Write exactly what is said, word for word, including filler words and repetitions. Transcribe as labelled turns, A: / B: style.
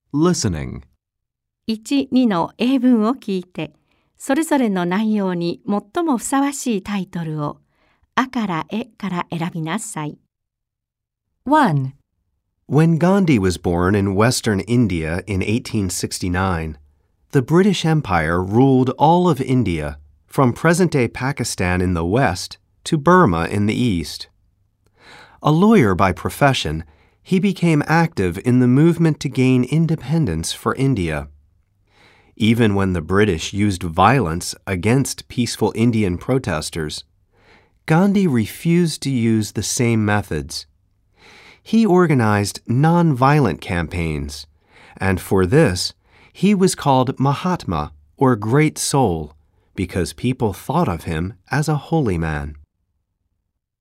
A: Listening.
B: いち、にの英文を聞いて、それぞれの内容に最もふさわしいタイトルを、あからえから選びなさい。
C: one.
A: When Gandhi was born in western India in eighteen sixty-nine, the British Empire ruled all of India, from present-day Pakistan in the west to Burma in the east. A lawyer by profession, he became active in the movement to gain independence for India. Even when the British used violence against peaceful Indian protesters, Gandhi refused to use the same methods. He organized non-violent campaigns, and for this, he was called Mahatma, or Great Soul, because people thought of him as a holy man.